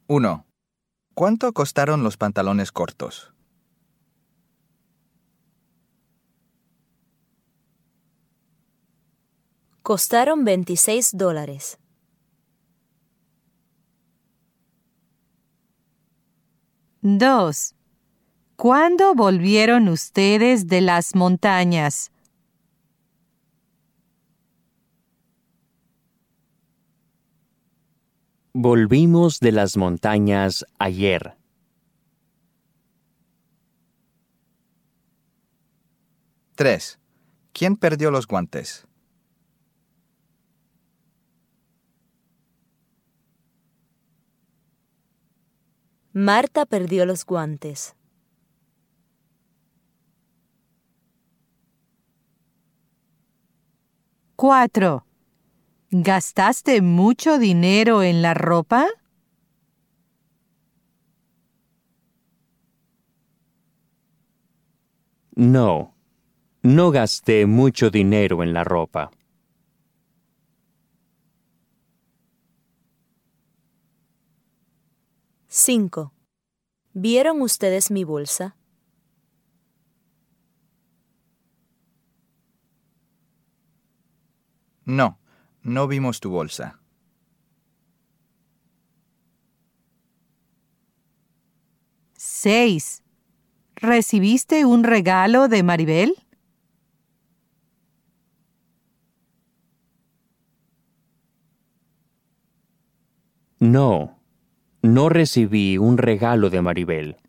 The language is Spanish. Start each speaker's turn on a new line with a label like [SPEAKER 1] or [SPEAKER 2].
[SPEAKER 1] 1. ¿Cuánto costaron los pantalones cortos?
[SPEAKER 2] Costaron $26.
[SPEAKER 3] 2. ¿Cuándo volvieron ustedes de las montañas?
[SPEAKER 4] Volvimos de las montañas ayer.
[SPEAKER 1] 3. ¿Quién perdió los guantes?
[SPEAKER 2] Marta perdió los guantes.
[SPEAKER 3] 4. ¿Gastaste mucho dinero en la ropa?
[SPEAKER 4] No, no gasté mucho dinero en la ropa.
[SPEAKER 2] 5. ¿Vieron ustedes mi bolsa?
[SPEAKER 1] No, no vimos tu bolsa.
[SPEAKER 3] 6. ¿Recibiste un regalo de Maribel?
[SPEAKER 4] No, no recibí un regalo de Maribel.